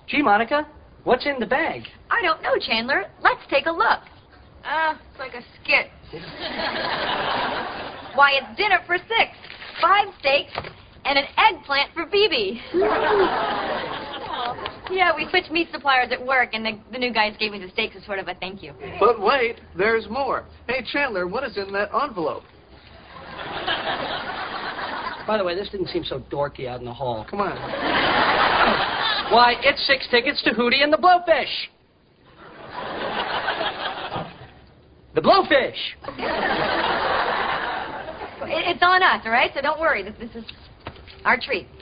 Gee, Monica, what's in the bag? I don't know, Chandler. Let's take a look. It's like a skit. Why, it's dinner for 6. 5 steaks and an eggplant for Phoebe. Yeah, we switched meat suppliers at work, and the new guys gave me the steaks as sort of a thank you. But wait, there's more. Hey, Chandler, what is in that envelope? By the way, this didn't seem so dorky out in the hall. Come on. Why, it's 6 tickets to Hootie and the Blowfish. The Blowfish. It's on us, all right? So don't worry. This is our treat.